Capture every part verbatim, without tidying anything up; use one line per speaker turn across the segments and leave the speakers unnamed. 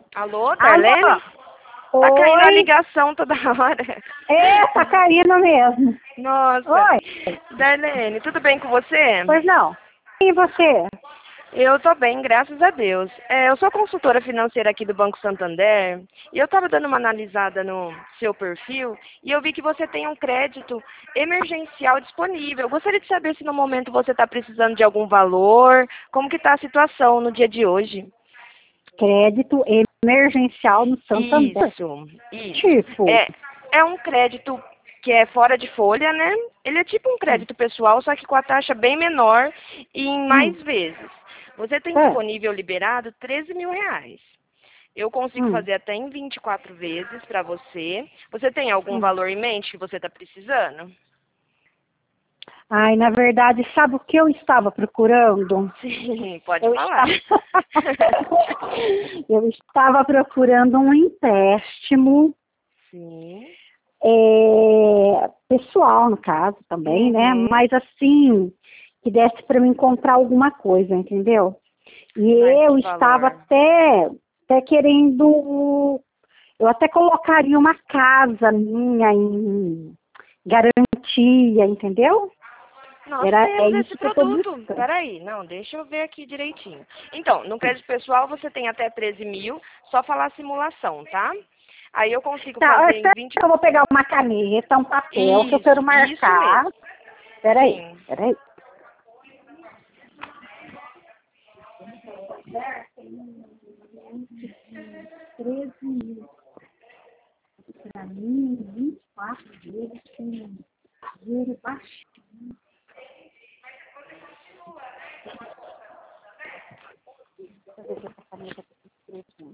Alô,
Alô?
Darlene? Tá caindo a
Oi?
ligação toda hora.
É, tá caindo mesmo.
Nossa.
Oi?
Darlene, tudo bem com você?
Pois não. E você?
Eu tô bem, graças a Deus. É, eu sou consultora financeira aqui do Banco Santander e eu tava dando uma analisada no seu perfil e eu vi que você tem um crédito emergencial disponível. Eu gostaria de saber se no momento você está precisando de algum valor, como que está a situação no dia de hoje.
Crédito emergencial no Santander.
Isso, isso.
Tipo,
É, é um crédito que é fora de folha, né? Ele é tipo um
hum,
crédito pessoal, só que com a taxa bem menor e em
hum,
mais vezes. Você tem
é,
disponível liberado treze mil reais. Eu consigo
hum,
fazer até em vinte e quatro vezes para você. Você tem algum
hum.
valor em mente que você está precisando?
Ai, na verdade, sabe o que eu estava procurando?
Sim, pode
Eu
falar.
estava, eu estava procurando um empréstimo
Sim.
é, pessoal, no caso, também, né?
Uhum.
Mas assim, que desse para mim comprar alguma coisa, entendeu? E
Mas
eu
que
estava
valor?
até, até querendo, eu até colocaria uma casa minha em garantia, entendeu?
Nós
Era, é
temos esse
isso que eu estou
produto.
buscando.
Peraí, não, deixa eu ver aqui direitinho. Então, no crédito pessoal você tem até treze mil, só falar a simulação, tá? Aí eu consigo
Tá, ó,
fazer em
espera
vinte.
que eu vou pegar uma caneta, um papel que eu quero
Isso, isso
marcar.
mesmo.
Peraí,
Sim.
peraí. treze mil. Para mim, vinte e quatro vezes tem dinheiro baixo. Deixa eu ver se essa caneta tá escritinha.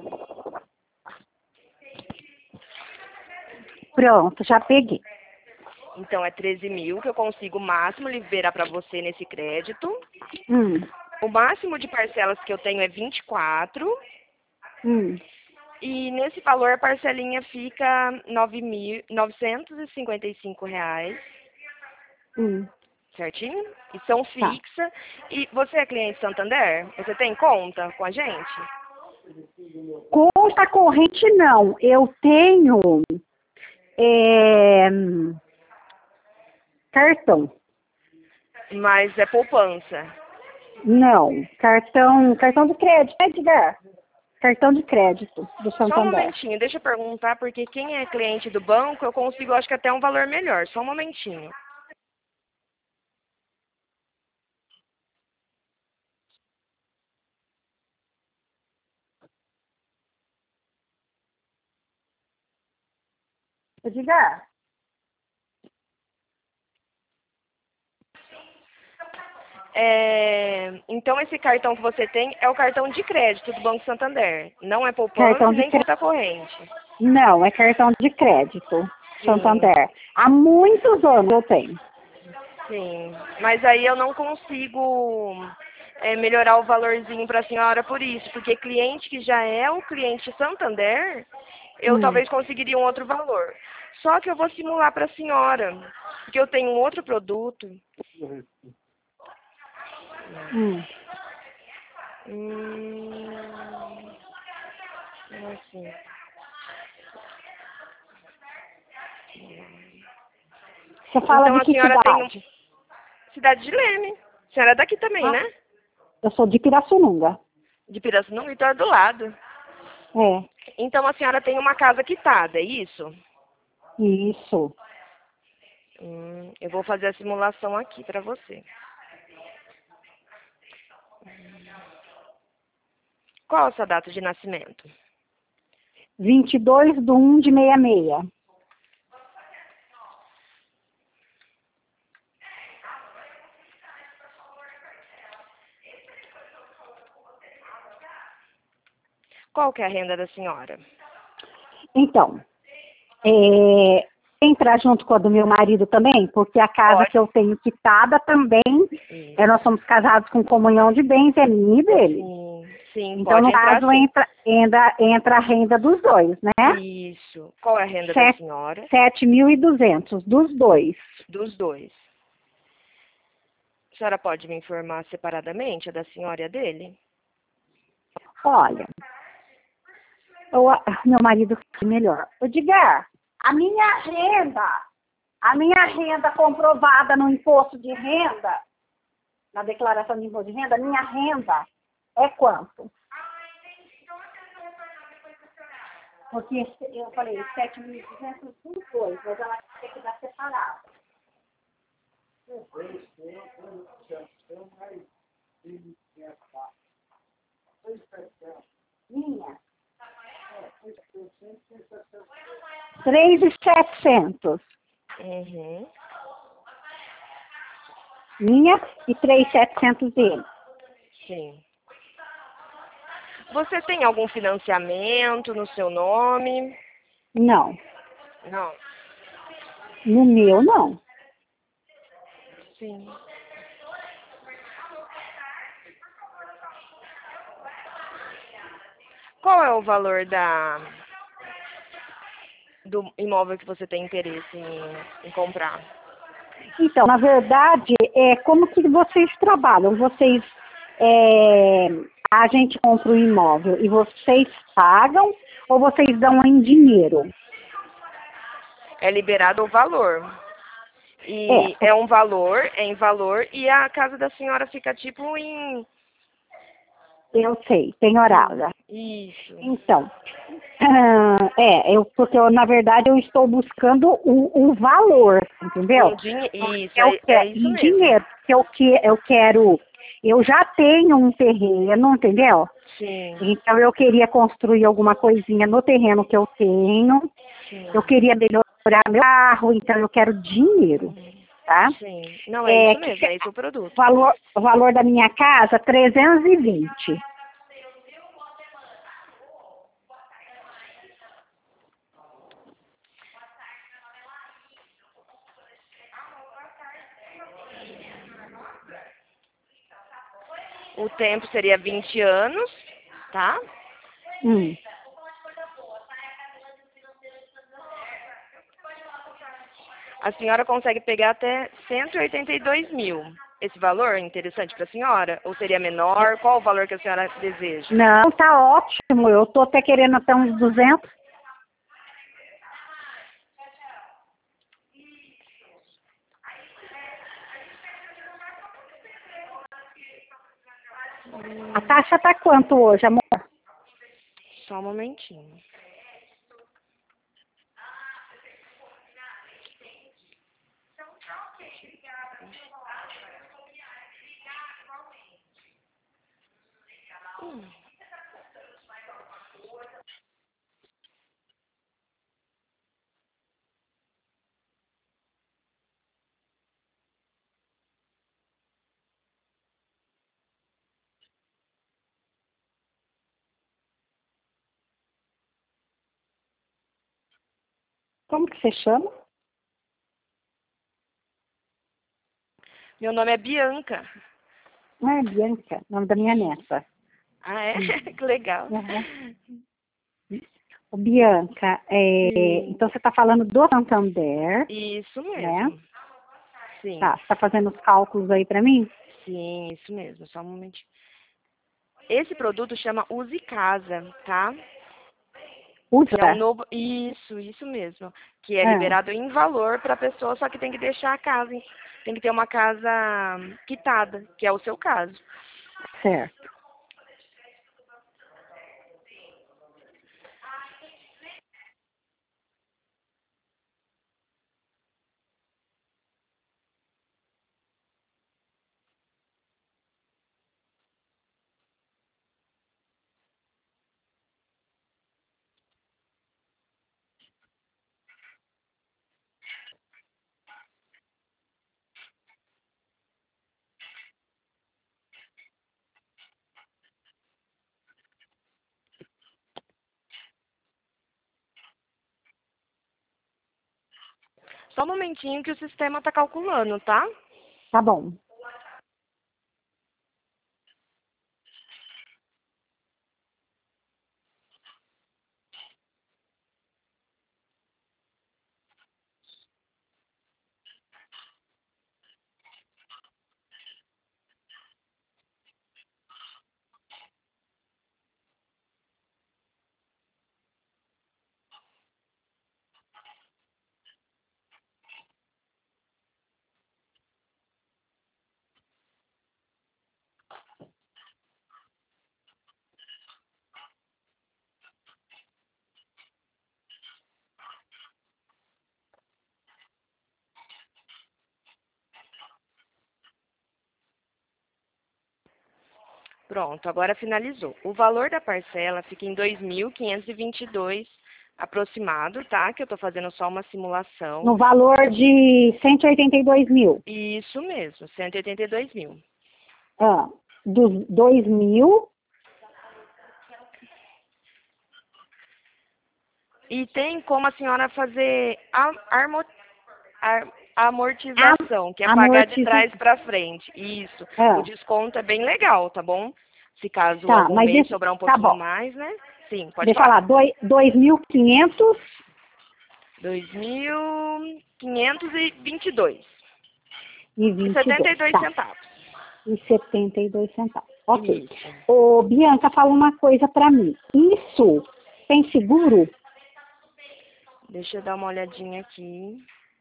Pronto, já peguei.
Então é treze mil que eu consigo o máximo liberar para você nesse crédito.
Hum,
O máximo de parcelas que eu tenho é vinte e quatro.
hum,
E nesse valor a parcelinha fica nove mil novecentos e cinquenta e cinco reais,
hum.
certinho? E são
Tá.
fixa. E você é cliente Santander? Você tem conta com a gente?
Conta corrente não. Eu tenho é, cartão.
Mas é poupança.
Não. Cartão, cartão de crédito, né, Edgar? Cartão de crédito do
Só um
Santander.
momentinho, deixa eu perguntar, porque quem é cliente do banco, eu consigo, acho que até um valor melhor. Só um momentinho.
Edgar?
É, então, esse cartão que você tem é o cartão de crédito do Banco Santander. Não é poupança
Cartão
e
de
nem
crédito.
conta corrente.
Não, é cartão de crédito.
Sim,
Santander. Há muitos anos eu tenho.
sim. Mas aí eu não consigo é, melhorar o valorzinho para a senhora por isso. Porque cliente que já é um cliente Santander, eu
Hum,
talvez conseguiria um outro valor. Só que eu vou simular para a senhora. Porque eu tenho um outro produto.
hum.
Hum, assim.
Você fala
Então
de
a
que
senhora tem um...
cidade?
Cidade de Leme. A senhora é daqui também,
Ah,
né?
eu sou de Pirassununga.
De Pirassununga, então é do lado.
É,
Então a senhora tem uma casa quitada, é isso?
isso.
Hum, eu vou fazer a simulação aqui para você. Qual a sua data de nascimento?
vinte e dois de um de sessenta e seis.
Qual que é a renda da senhora?
Então, é, entrar junto com a do meu marido também, porque a casa que
Pode.
eu tenho quitada também, é, nós
Isso.
somos casados com comunhão de bens, é minha e dele.
Sim, sim,
Então,
pode
no
entrar
caso,
sim.
entra, entra, entra a renda dos dois, né?
Isso. Qual é a renda da
Sete-
senhora?
7.200 dos dois.
Dos dois. A senhora pode me informar separadamente a da senhora e a dele?
Olha, Ou a- meu marido foi melhor. Edgar, a minha renda, a minha renda comprovada no imposto de renda, na declaração de imposto de renda, minha renda é quanto? Porque eu falei sete mil e duzentos por dois, mas ela tem que dar separado. Minha? três mil e setecentos.
Uhum.
Minha e três mil e setecentos dele.
Sim. Você tem algum financiamento no seu nome?
Não.
Não.
No meu, não.
Sim. Qual é o valor da do imóvel que você tem interesse em, em comprar?
Então, na verdade, é como que vocês trabalham? Vocês, é, a gente compra o imóvel e vocês pagam ou vocês dão em dinheiro?
É liberado o valor.
É,
E é um valor, é em valor, e a casa da senhora fica tipo em.
eu sei, tem horário.
Isso.
Então, ah, é, eu, porque eu, na verdade eu estou buscando o, o valor, entendeu?
Um dinhe... Isso,
Porque eu
é, é
quero,
isso
em
mesmo.
dinheiro, porque eu, que, eu quero, eu já tenho um terreno, entendeu?
Sim,
Então eu queria construir alguma coisinha no terreno que eu tenho,
sim,
eu queria melhorar meu carro, então eu quero dinheiro, tá?
sim. Não, é
É,
isso
que,
mesmo,
que-
é esse o
o
produto.
valor, o valor da minha casa, trezentos e vinte.
O tempo seria vinte anos, tá?
Hum.
A senhora consegue pegar até cento e oitenta e dois mil. Esse valor é interessante para a senhora? Ou seria menor? Qual o valor que a senhora deseja?
Não, tá ótimo. Eu tô até querendo até uns duzentos. A taxa tá quanto hoje, amor?
Só um momentinho.
Como que você chama?
Meu nome é Bianca.
Ah, é Bianca, nome da minha
Isso.
neta.
Ah, é?
Hum.
Que legal.
Uhum. Ô, Bianca, é,
Sim.
então você está falando do Santander,
Isso
né?
mesmo. Sim.
Tá, você está fazendo os cálculos aí para mim?
Sim, isso mesmo. Só um momentinho. Esse produto chama Use Casa, tá? Que é um
Usa?
novo. Isso, isso mesmo. Que é
Ah,
liberado em valor para a pessoa, só que tem que deixar a casa. hein? Tem que ter uma casa quitada, que é o seu caso.
certo.
Só um momentinho que o sistema está calculando, tá?
Tá bom.
Pronto, agora finalizou. O valor da parcela fica em dois mil quinhentos e vinte e dois aproximado, tá? Que eu tô fazendo só uma simulação.
No valor de cento e oitenta e dois mil.
Isso mesmo, cento e oitenta e dois mil.
Ah, dos dois mil.
E tem como a senhora fazer a, armo, a, amortização, que é pagar de
Amortiza...
trás para frente. Isso.
Ah.
O desconto é bem legal, tá bom? Se caso
Tá,
algum
mas
mês
isso...
sobrar um
tá
pouquinho
bom.
mais, né? Sim, pode
Deixa eu
falar.
falar, dois mil e quinhentos.
dois mil quinhentos e vinte e dois.
E
E
vinte e
setenta e
dois,
dois
tá.
centavos.
E setenta e dois centavos. Ok.
Isso.
Ô, Bianca, fala uma coisa pra mim. Isso tem seguro?
Deixa eu dar uma olhadinha aqui.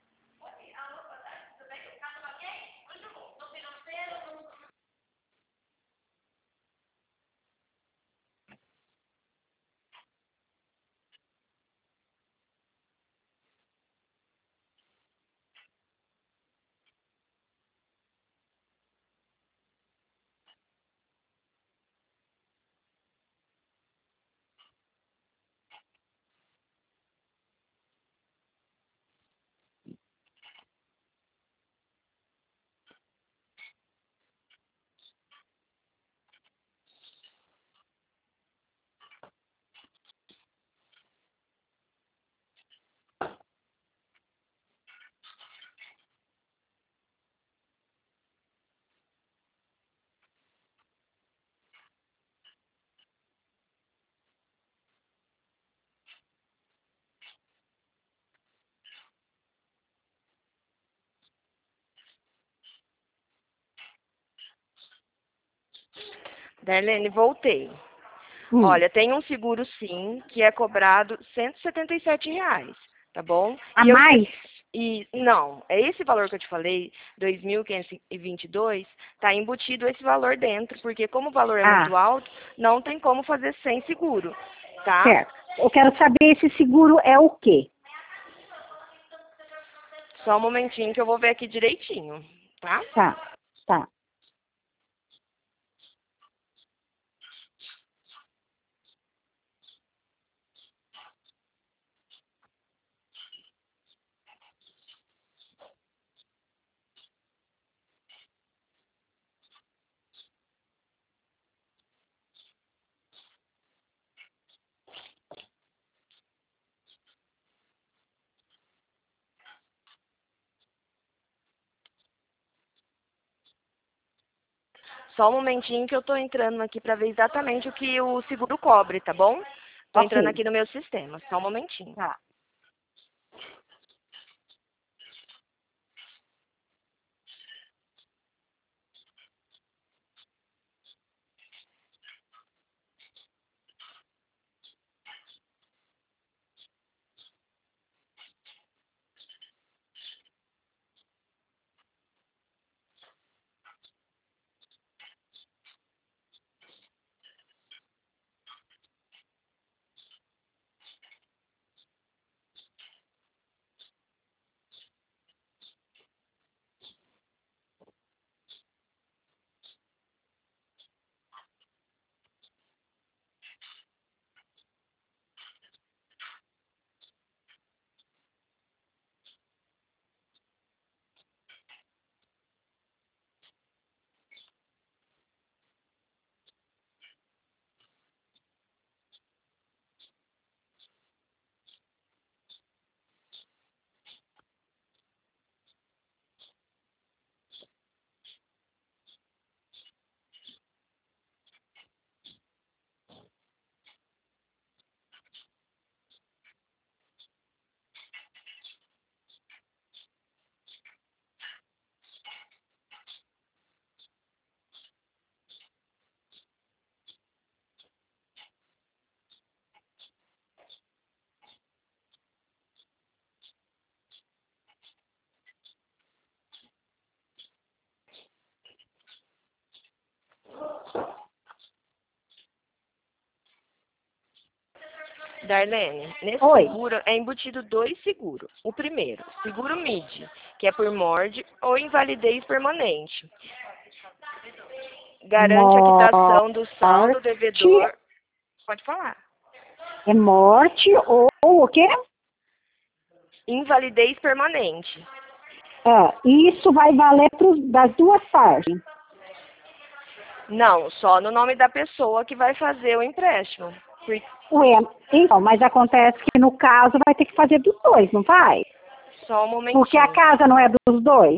Darlene, voltei.
Hum.
Olha, tem um seguro sim, que é cobrado cento e setenta e sete reais, tá bom?
A
E eu
mais?
e não, é esse valor que eu te falei, dois mil quinhentos e vinte e dois, tá embutido esse valor dentro, porque como o valor é
Ah,
muito alto, não tem como fazer sem seguro, tá?
certo. Eu quero saber esse seguro é o quê?
Só um momentinho que eu vou ver aqui direitinho, tá?
Tá, tá.
Só um momentinho que eu tô entrando aqui para ver exatamente o que o seguro cobre, tá bom? Tô entrando
Ok.
aqui no meu sistema, só um momentinho.
Tá.
Darlene, nesse
Oi.
seguro é embutido dois seguros. O primeiro, seguro M I D, que é por morte ou invalidez permanente. Garante a quitação do saldo
Morte.
devedor. Pode falar.
É morte ou o quê?
Invalidez permanente.
Ah, isso vai valer pros, das duas partes.
Não, só no nome da pessoa que vai fazer o empréstimo. Por-
Ué, então, mas acontece que no caso vai ter que fazer dos dois, não vai?
Só um
Porque a
momentinho.
casa não é dos dois.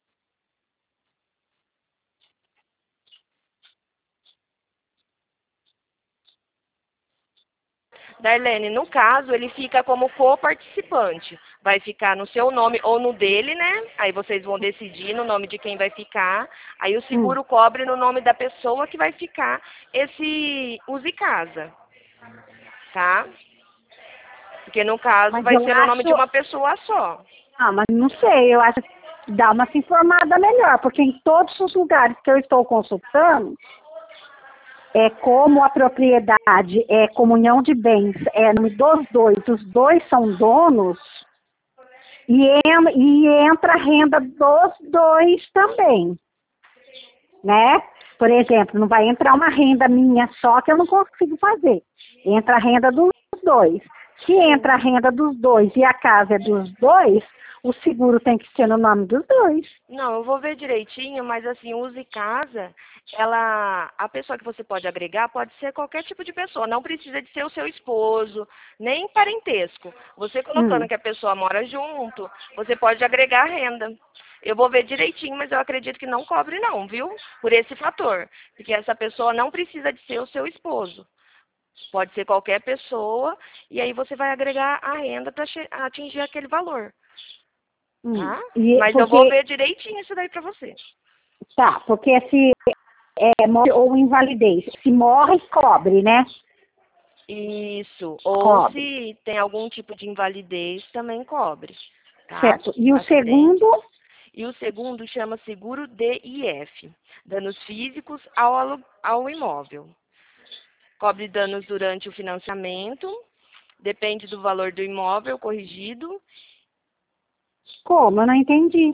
Darlene, no caso, ele fica como coparticipante. Vai ficar no seu nome ou no dele, né? Aí vocês vão decidir no nome de quem vai ficar. Aí o
Hum.
seguro cobre no nome da pessoa que vai ficar esse use casa, tá? Porque no caso
Mas
vai
eu
ser no nome de
acho.
uma pessoa só.
Ah, mas não sei, eu acho que dá uma se informada melhor, porque em todos os lugares que eu estou consultando, é como a propriedade é comunhão de bens, é nome dos dois, os dois são donos, e, en- e entra a renda dos dois também, né? Por exemplo, não vai entrar uma renda minha só que eu não consigo fazer. Entra a renda dos dois. Se
Sim.
entra a renda dos dois e a casa é dos dois, o seguro tem que ser no nome dos dois.
Não, eu vou ver direitinho, mas assim, use casa, ela, a pessoa que você pode agregar pode ser qualquer tipo de pessoa, não precisa de ser o seu esposo, nem parentesco. Você colocando
Hum.
que a pessoa mora junto, você pode agregar renda. Eu vou ver direitinho, mas eu acredito que não cobre não, viu? Por esse fator, porque essa pessoa não precisa de ser o seu esposo. Pode ser qualquer pessoa, e aí você vai agregar a renda para atingir aquele valor.
Hum.
Tá?
E
Mas eu vou
porque
ver direitinho isso daí pra você.
tá, porque se é morte ou invalidez, se morre, cobre, né?
Isso. Ou
Cobre,
se tem algum tipo de invalidez, também cobre. Tá?
certo. E o
Acidente.
segundo,
E o segundo chama seguro D I F. Danos físicos ao, alu- ao imóvel. Cobre danos durante o financiamento. Depende do valor do imóvel corrigido.
como? Eu não entendi.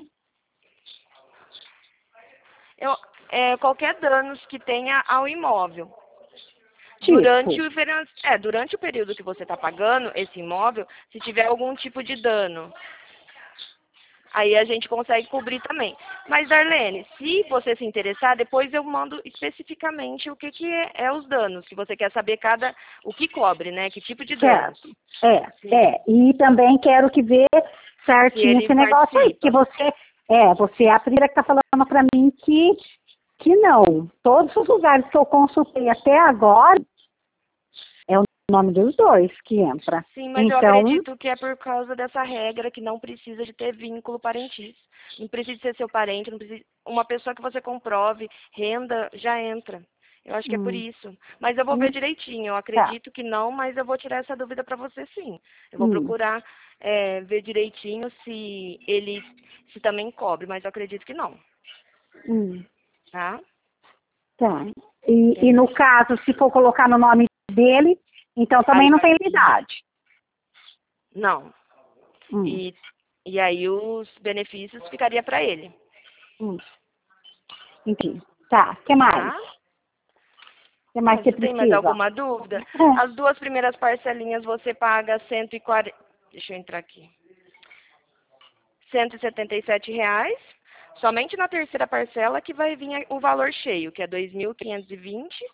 Eu- é, qualquer danos que tenha ao imóvel. Durante
Tipo,
o, finan- é, durante o período que você está pagando esse imóvel, se tiver algum tipo de dano, aí a gente consegue cobrir também. Mas, Darlene, se você se interessar, depois eu mando especificamente o que, que é, é os danos, que você quer saber cada, o que cobre, né? Que tipo de danos.
certo. É,
Sim.
é. E também quero que ver
Se
certinho
ele
esse negócio aí, porque
participa.
você, é, você é a primeira que está falando para mim que, que não. Todos os lugares que eu consultei até agora, é o nome dos dois que entra.
Sim, mas eu
Então,
acredito que é por causa dessa regra que não precisa de ter vínculo parentício. Não precisa ser seu parente, não precisa... uma pessoa que você comprove, renda, já entra. Eu acho que é por
hum,
isso. Mas eu vou ver
hum,
direitinho. Eu
tá.
acredito que não, mas eu vou tirar essa dúvida para você sim. Eu vou
Hum,
procurar é, ver direitinho se ele se também cobre, mas eu acredito que não,
hum,
tá?
tá. E, e no
Entendeu?
caso, se for colocar no nome dele, então também
Aí
não
vai.
tem idade.
Não.
Hum,
E, e aí os benefícios ficaria para ele,
hum, enfim. Tá, o que mais?
tá?
O que mais você
Você tem mais
precisa?
alguma dúvida?
É.
As duas primeiras parcelinhas você paga cento e quarenta. Deixa eu entrar aqui. cento e setenta e sete reais. Somente na terceira parcela que vai vir o valor cheio, que é dois mil quinhentos e vinte.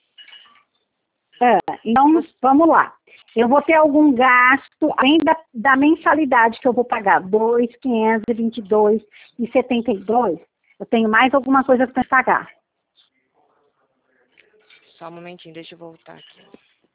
É, então,
Você-
vamos lá. Eu vou ter algum gasto, além da, da mensalidade que eu vou pagar, dois mil quinhentos e vinte e dois reais e setenta e dois centavos, eu tenho mais alguma coisa para pagar.
Só um momentinho, deixa eu voltar aqui.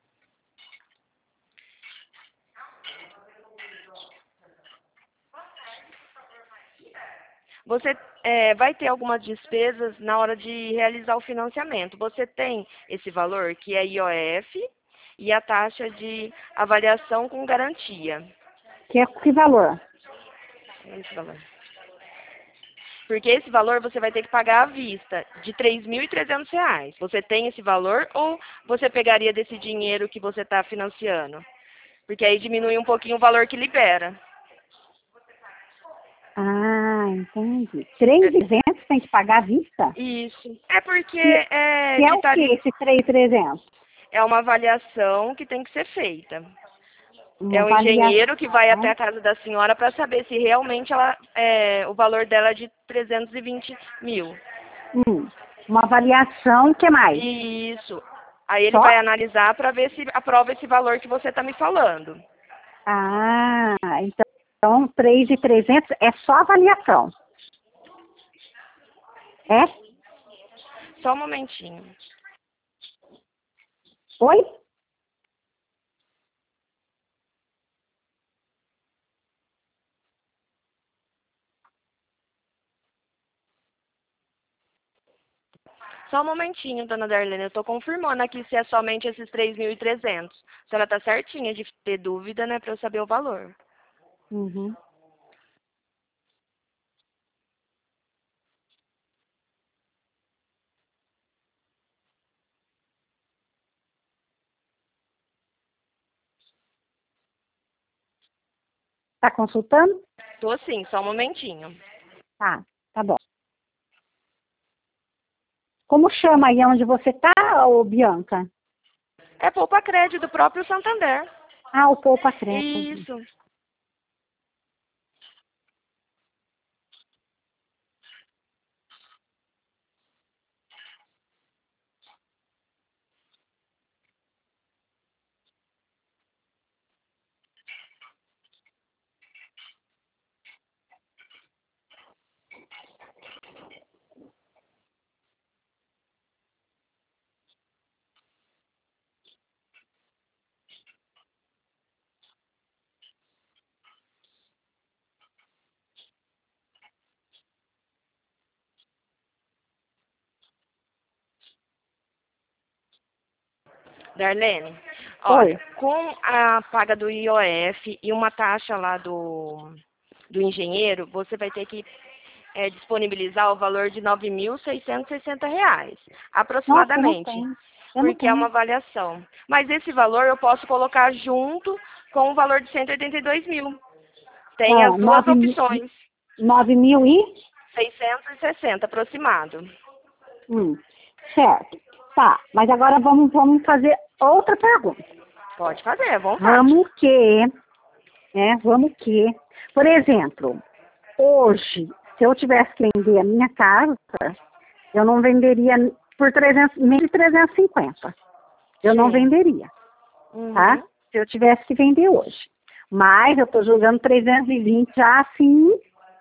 Você é, vai ter algumas despesas na hora de realizar o financiamento. Você tem esse valor, que é I O F, e a taxa de avaliação com garantia.
Que é que valor?
Esse valor. Porque esse valor você vai ter que pagar à vista, de três mil e trezentos reais. Você tem esse valor ou você pegaria desse dinheiro que você está financiando? Porque aí diminui um pouquinho o valor que libera.
Ah, entendi. três mil e trezentos tem que pagar à vista?
Isso. É porque
Que,
é,
que é
de
o que
tari-
esse três mil e trezentos?
é uma avaliação que tem que ser feita.
Uma
É o engenheiro que vai até
avaliação.
a casa da senhora para saber se realmente ela, é, o valor dela é de trezentos e vinte mil.
Hum, uma avaliação, o que mais?
Isso. Aí ele
Só?
vai analisar para ver se aprova esse valor que você está me falando.
Ah, então, então três mil e trezentos é só avaliação. É?
Só um momentinho.
Oi?
Só um momentinho, dona Darlene. Eu estou confirmando aqui se é somente esses três mil e trezentos. A senhora está certinha de ter dúvida, né, para eu saber o valor.
Uhum. Tá consultando?
Tô sim, só um momentinho.
Tá, tá bom. Como chama aí onde você tá, ô Bianca?
É poupa crédito do próprio Santander.
Ah, o Poupa Crédito.
Isso. Darlene, olha,
Oi.
com a paga do I O F e uma taxa lá do, do engenheiro, você vai ter que é, disponibilizar o valor de nove mil seiscentos e sessenta reais,
Nossa, eu não
aproximadamente,
tenho. Eu não
porque é uma
tenho.
avaliação. Mas esse valor eu posso colocar junto com o valor de cento e oitenta e dois mil. Tem
Ah,
as duas
nove, mi-
opções,
nove mil e?
seiscentos e sessenta aproximado.
Hum, certo. Tá, mas agora vamos, vamos fazer outra pergunta.
Pode fazer, à vontade.
Vamos que, né, vamos que, por exemplo, hoje, se eu tivesse que vender a minha casa, eu não venderia por trezentos, mil e trezentos e cinquenta. Eu não
Sim.
venderia, tá?
Uhum.
Se eu tivesse que vender hoje. Mas eu estou jogando trezentos e vinte já assim.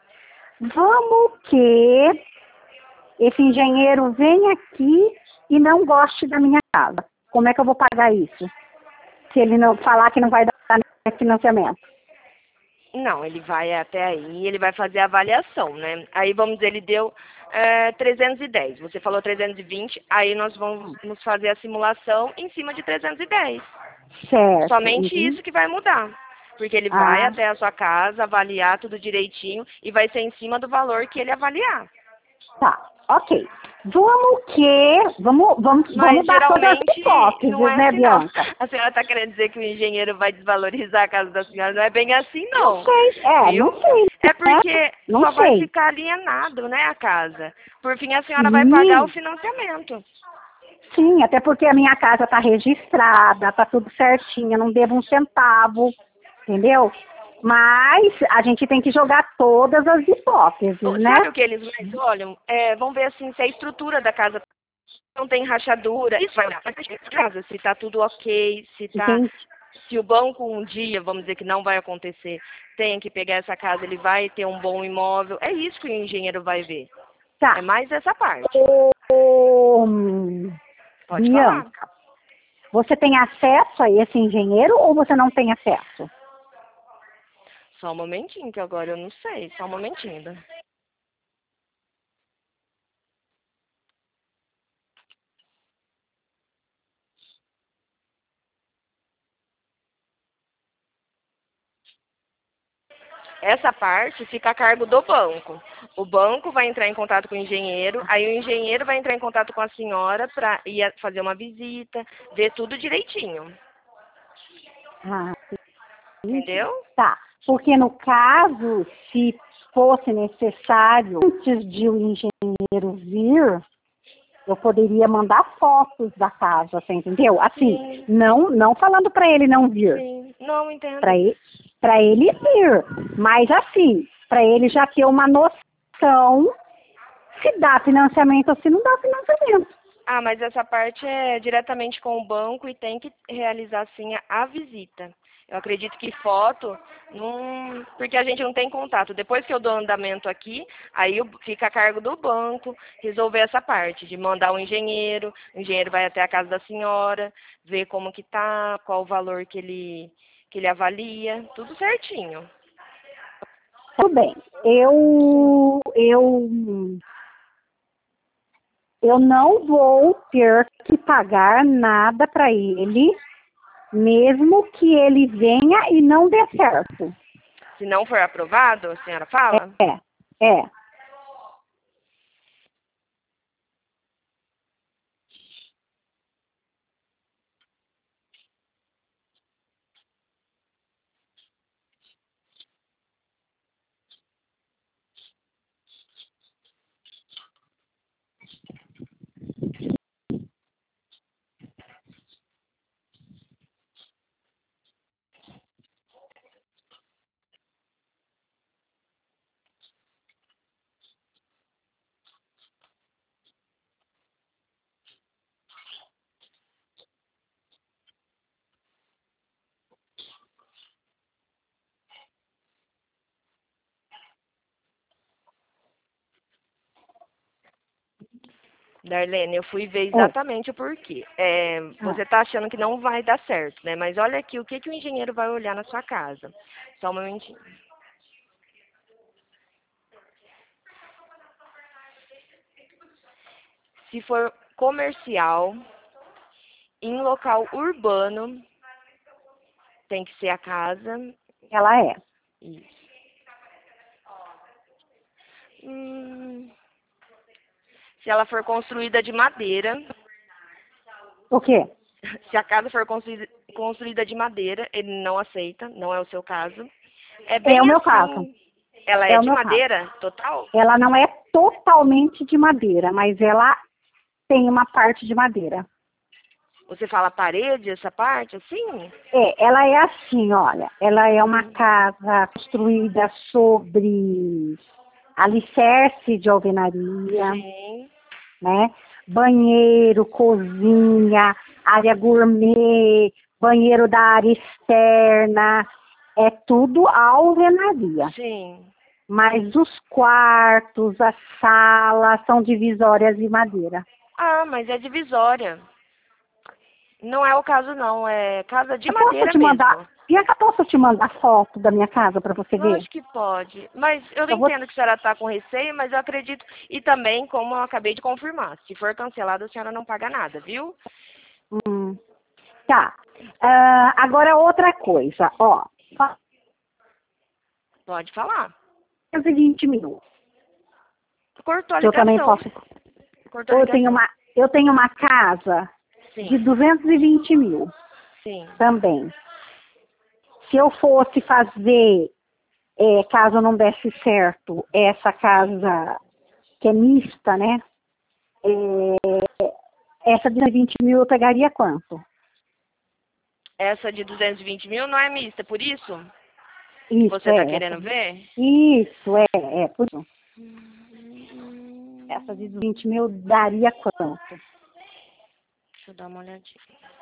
Vamos que esse engenheiro venha aqui e não goste da minha casa. Como é que eu vou pagar isso? Se ele não falar que não vai dar financiamento.
Não, ele vai até aí, ele vai fazer a avaliação, né? Aí vamos dizer, ele deu é, trezentos e dez, você falou trezentos e vinte, aí nós vamos nos fazer a simulação em cima de trezentos e dez.
Certo.
Somente
Uhum.
isso que vai mudar. Porque ele vai
Ah,
até a sua casa, avaliar tudo direitinho e vai ser em cima do valor que ele avaliar.
tá. Ok. Vamos que. Vamos, vamos,
Mas
vamos dar todas as
geralmente
hipóteses,
não é
né,
assim não.
Bianca?
A senhora está querendo dizer que o engenheiro vai desvalorizar a casa da senhora. Não é bem assim
Não
não.
sei. É, não
Viu?
sei.
É
Né?
porque
Não
só vai
sei.
ficar alienado, né, a casa. Por fim, a senhora vai pagar o
Sim.
financiamento.
Sim, até porque a minha casa está registrada, está tudo certinho, eu não devo um centavo, entendeu? Mas a gente tem que jogar todas as hipóteses,
Ô,
né?
sabe o que eles mais olham? É, vão ver assim se a estrutura da casa não tem rachadura. Isso vai olhar para a casa, se está tudo ok, se tá,
Entende?
se o banco um dia, vamos dizer que não vai acontecer, tem que pegar essa casa, ele vai ter um bom imóvel. É isso que o engenheiro vai ver. É
Tá.
mais essa parte.
Ô,
Pode falar.
Bianca, você tem acesso a esse engenheiro ou você não tem acesso?
Só um momentinho, que agora eu não sei. Só um momentinho. Ainda. Essa parte fica a cargo do banco. O banco vai entrar em contato com o engenheiro, aí o engenheiro vai entrar em contato com a senhora para ir fazer uma visita, ver tudo direitinho.
Ah, entendi.
Entendeu?
Tá. Porque no caso, se fosse necessário, antes de o engenheiro vir, eu poderia mandar fotos da casa, você entendeu? Assim, não, não falando para ele não vir.
Sim, não entendo.
Para ele, para ele vir, mas assim, para ele já ter uma noção se dá financiamento ou se não dá financiamento.
Ah, mas essa parte é diretamente com o banco e tem que realizar sim a, a visita. Eu acredito que foto, não, porque a gente não tem contato. Depois que eu dou andamento aqui, aí eu- fica a cargo do banco resolver essa parte, de mandar o engenheiro, o engenheiro vai até a casa da senhora, ver como que tá, qual o valor que ele, que ele avalia, tudo certinho.
Tudo bem. Eu, eu, eu não vou ter que pagar nada para ele, mesmo que ele venha e não dê certo.
Se não for aprovado, a senhora fala?
É, é.
Darlene, eu fui ver
Oi.
exatamente o porquê. É,
Ah,
você está achando que não vai dar certo, né? Mas olha aqui o que, que o engenheiro vai olhar na sua casa. Só um momentinho. Se for comercial, em local urbano, tem que ser a casa.
ela é.
Isso. Hum, se ela for construída de madeira,
O quê?
se a casa for construída, construída de madeira, ele não aceita, não é o seu caso. É
É
bem
o meu caso.
assim. Ela é
É o
de
meu caso.
madeira total?
Ela não é totalmente de madeira, mas ela tem uma parte de madeira.
Você fala parede, essa parte, assim?
É, ela é assim, olha, ela é uma
Hum,
casa construída sobre alicerce de alvenaria,
sim.
né? Banheiro, cozinha, área gourmet, banheiro da área externa, é tudo alvenaria.
Sim.
Mas os quartos, as salas são divisórias de madeira.
Ah, mas é divisória. Não é o caso, não. É casa de
Eu posso
madeira
te mandar,
mesmo.
e eu posso te mandar foto da minha casa para você ver?
Lógico que pode. Mas eu
Eu vou.
entendo que a senhora está com receio, mas eu acredito. E também, como eu acabei de confirmar, se for cancelado, a senhora não paga nada, viu?
Hum, tá. Ah, agora outra coisa, ó.
Pode falar.
duzentos e vinte mil.
Cortou a
Que eu também
ligação.
posso.
Cortou a
Ou eu tenho
ligação.
uma, eu tenho uma casa de
Sim,
duzentos e vinte mil
sim.
também. Se eu fosse fazer, é, caso não desse certo, essa casa que é mista, né? É, essa de vinte mil eu pegaria quanto?
Essa de duzentos e vinte mil não é mista, por isso que
Isso,
você está
é. Essa
querendo
de,
ver?
isso, é, é. Por isso. Essa de
Hum,
vinte mil daria quanto?
Deixa eu dar uma olhadinha.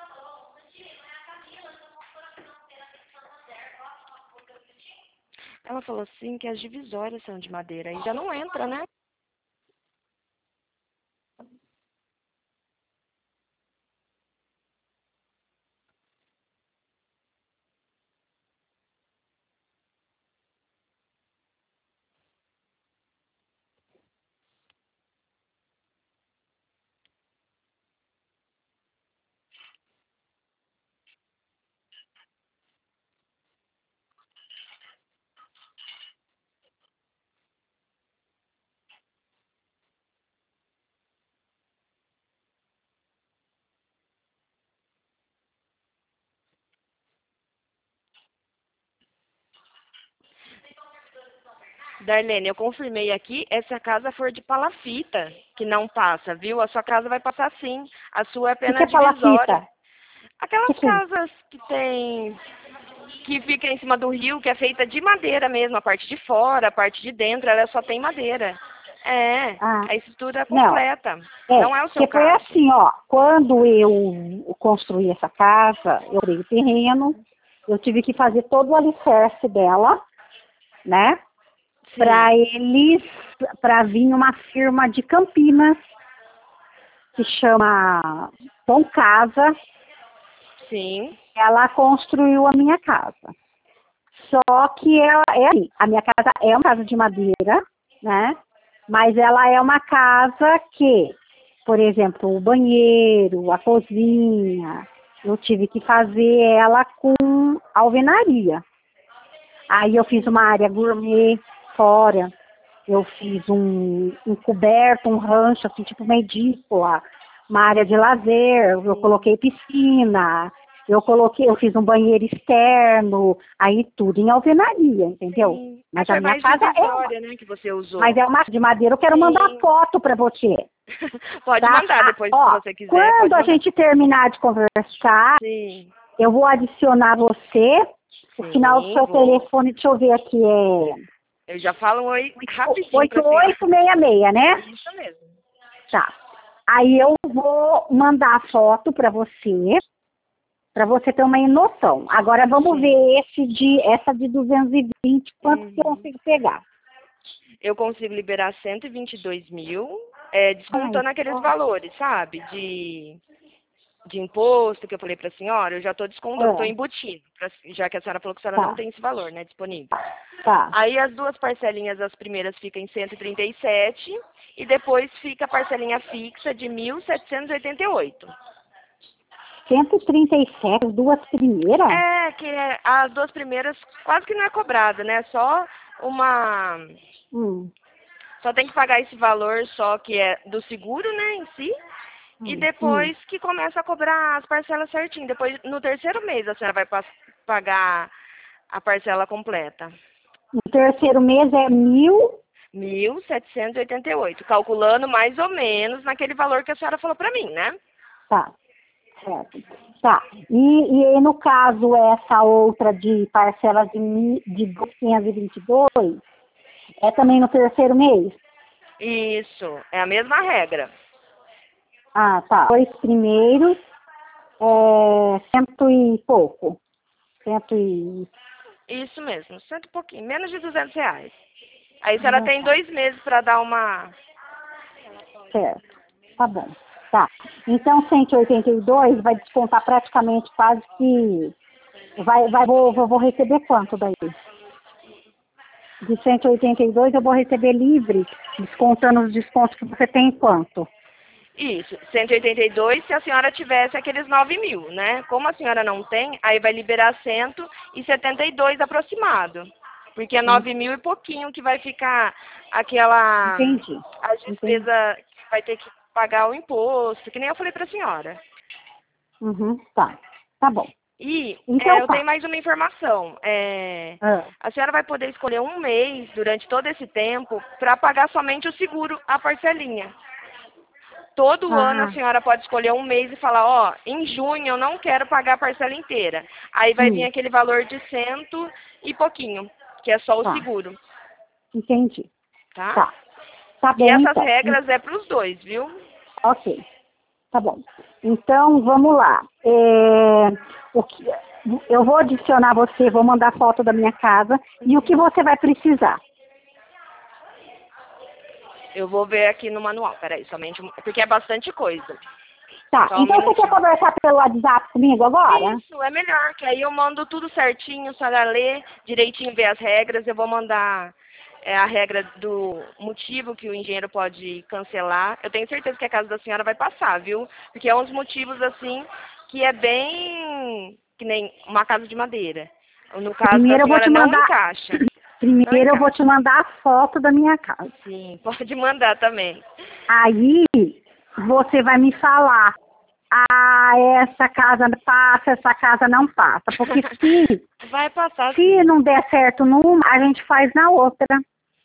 Ela falou assim que as divisórias são de madeira. Aí já não entra, né? Darlene, eu confirmei aqui, essa casa for de palafita, que não passa, viu? A sua casa vai passar sim. A sua é
O que
apenas
que é
divisória.
palafita?
Aquelas
Que que é?
casas que tem, que fica em cima do rio, que é feita de madeira mesmo, a parte de fora, a parte de dentro, ela só tem madeira. É,
Ah,
a estrutura
não.
completa.
É,
Não é o seu
porque foi
caso.
assim, ó, quando eu construí essa casa, eu comprei o terreno, eu tive que fazer todo o alicerce dela, né? Para
Sim,
eles, para vir uma firma de Campinas, que chama Bom Casa,
sim,
ela construiu a minha casa. Só que ela é assim, a minha casa é uma casa de madeira, né? Mas ela é uma casa que, por exemplo, o banheiro, a cozinha, eu tive que fazer ela com alvenaria. Aí eu fiz uma área gourmet fora, eu fiz um, um coberto, um rancho, assim, tipo uma edícula, uma área de lazer, eu
sim,
coloquei piscina, eu coloquei, eu fiz um banheiro externo, aí tudo em alvenaria, entendeu?
sim. É,
Mas a
foi
minha
mais
casa é uma,
divisória, né, que você
mas
usou.
é uma de madeira, eu quero mandar
Sim.
foto para você,
Pode
tá?
mandar
Ah,
depois, se
ó,
você quiser,
quando
pode
a
mandar.
gente terminar de conversar,
Sim,
eu vou adicionar você, o final do
sim,
seu
vou.
telefone, deixa eu ver aqui, é
Eu já falo um oi rapidinho
oito
pra senhora.
oito seis seis, né?
Isso mesmo.
Tá. Aí eu vou mandar a foto para você, para você ter uma noção. Agora vamos
Sim.
ver esse de, essa de duzentos e vinte, quanto que eu
Uhum.
consigo pegar.
Eu consigo liberar cento e vinte e dois mil, é,
Ai,
descontando aqueles
ó,
valores, sabe? De, de imposto que eu falei pra senhora, eu já tô descontando, tô
é,
embutindo, pra- já que a senhora falou que a senhora não
tá,
tem esse valor, né, disponível.
tá.
Aí as duas parcelinhas, as primeiras ficam em cento e trinta e sete e depois fica a parcelinha fixa de mil setecentos e oitenta e oito.
cento e trinta e sete, as duas primeiras?
É, que as duas primeiras quase que não é cobrado, né? Só uma.
Hum,
Só tem que pagar esse valor só que é do seguro, né, em si. E
hum, hum.
depois que começa a cobrar as parcelas certinho. Depois, no terceiro mês, a senhora vai pas- pagar a parcela completa.
O terceiro mês é mil,
Mil setecentos e e oitenta e oito, calculando mais ou menos naquele valor que a senhora falou pra mim, né?
tá, certo. Tá, e, e aí, no caso, essa outra de parcelas de, mi- de quinhentos e vinte e dois, é também no terceiro mês?
Isso, é a mesma regra.
Ah, tá. Dois primeiros, é, cento e pouco. Cento e...
Isso mesmo, cento e pouquinho, menos de duzentos reais. Aí a senhora
Ah,
tem
tá.
dois meses pra dar uma.
Certo. Tá bom. Tá. Então, cento e oitenta e dois vai descontar praticamente quase que... Vai, vai, vou, vou vou receber quanto daí? De cento e oitenta e dois eu vou receber livre, descontando os descontos que você tem quanto?
Isso, cento e oitenta e dois se a senhora tivesse aqueles nove mil, né? Como a senhora não tem, aí vai liberar cento e setenta e dois aproximado. Porque é
Hum,
nove mil e pouquinho que vai ficar aquela.
Entendi.
As
Entendi.
despesas que vai ter que pagar o imposto, que nem eu falei pra senhora.
Uhum, tá. Tá bom.
E é,
Então
eu tenho
tá.
mais uma informação. É,
Ah,
a senhora vai poder escolher um mês durante todo esse tempo para pagar somente o seguro, a parcelinha. Todo ano a
ah,
senhora pode escolher um mês e falar, ó, em junho eu não quero pagar a parcela inteira. Aí vai vir
hum,
aquele valor de cento e pouquinho, que é só o
tá.
seguro,
Entendi.
tá?
Tá. Tá
E
bom,
essas
então. Hum,
regras é para os dois, viu?
Ok. Tá bom. Então, vamos lá. É, o que, eu vou adicionar você, vou mandar foto da minha casa e o que você vai precisar.
Eu vou ver aqui no manual, peraí, somente, um- porque é bastante coisa.
Tá.
Só um
Então, você quer
minutinho.
conversar pelo WhatsApp comigo agora?
Isso, é melhor, que aí eu mando tudo certinho, a senhora lê direitinho, vê as regras, eu vou mandar é, a regra do motivo que o engenheiro pode cancelar. Eu tenho certeza que a casa da senhora vai passar, viu? Porque é uns motivos assim que é bem que nem uma casa de madeira. No caso da
Primeiro eu vou
senhora
te
não
mandar.
encaixa. Não
Primeiro eu vou te
encaixa.
mandar a foto da minha casa.
Sim, pode mandar também.
Aí você vai me falar. Ah, essa casa passa, essa casa não passa. Porque se,
Vai passar
se
sim.
não der certo numa, a gente faz na outra.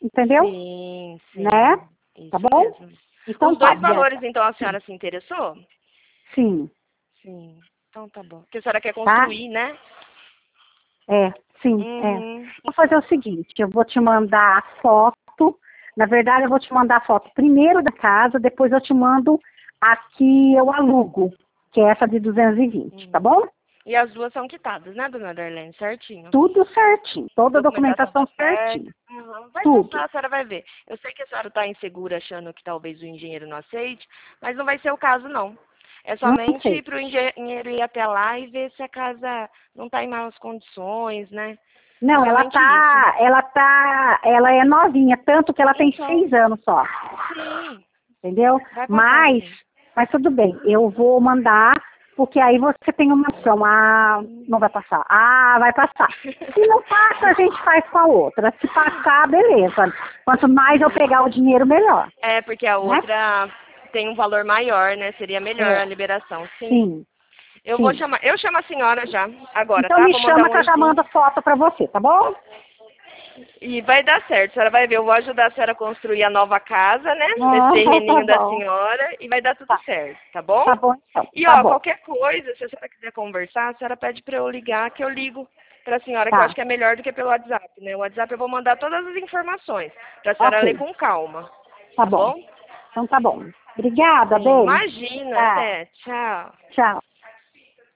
entendeu?
Sim, sim.
Né?
Isso
Tá bom?
mesmo.
Então
Os
tá,
dois
Bianca.
valores, então, a senhora se interessou?
Sim,
Sim. Então tá bom. Porque a senhora quer
tá?
construir, né?
É, sim, é.
Uhum.
Vou fazer o seguinte, eu vou te mandar a foto. Na verdade, eu vou te mandar a foto primeiro da casa, depois eu te mando a que eu alugo, que é essa de duzentos e vinte, tá
Uhum.
bom?
E as duas são quitadas, né, dona Darlene? Certinho.
Tudo certinho, toda a
Documentação
documentação
tá certa.
certinha.
Uhum. Vai
Tudo.
passar, a senhora vai ver. Eu sei que a senhora está insegura achando que talvez o engenheiro não aceite, mas não vai ser o caso, não. É
Não
somente
sei.
para o engenheiro ir até lá e ver se a casa não está em maus condições, né? É
Não, ela
somente isso.
tá, ela tá, ela é novinha, tanto que ela tem
Então,
seis anos só,
sim,
entendeu?
vai passar
Mas,
sim.
mas tudo bem, eu vou mandar, porque aí você tem uma opção, ah, não vai passar, ah, vai passar. Se não passa, a gente faz com a outra, se passar, beleza. Quanto mais eu pegar o dinheiro, melhor,
É, porque a
né?
outra tem um valor maior, né? Seria melhor a
É,
liberação. Sim.
sim,
Eu vou
sim.
chamar, eu chamo a senhora já, agora,
Então
tá?
me
Vou mandar
chama
um
que eu já
oizinho.
mando foto pra você, tá bom?
E vai dar certo, a senhora vai ver. Eu vou ajudar a senhora a construir a nova casa, né? Nesse
Ah, tá
terreninho da
bom.
senhora e vai dar tudo
Tá,
certo, tá bom?
tá bom então,
E
tá
ó,
bom.
qualquer coisa, se a senhora quiser conversar, a senhora pede para eu ligar, que eu ligo para a senhora, que eu
Tá,
acho que é melhor do que pelo WhatsApp, né? O WhatsApp eu vou mandar todas as informações para a senhora ler
ok,
com calma,
tá
tá
bom.
bom?
Então tá bom. Obrigada,
Sim,
bem.
imagina,
Tá,
até, tchau.
tchau.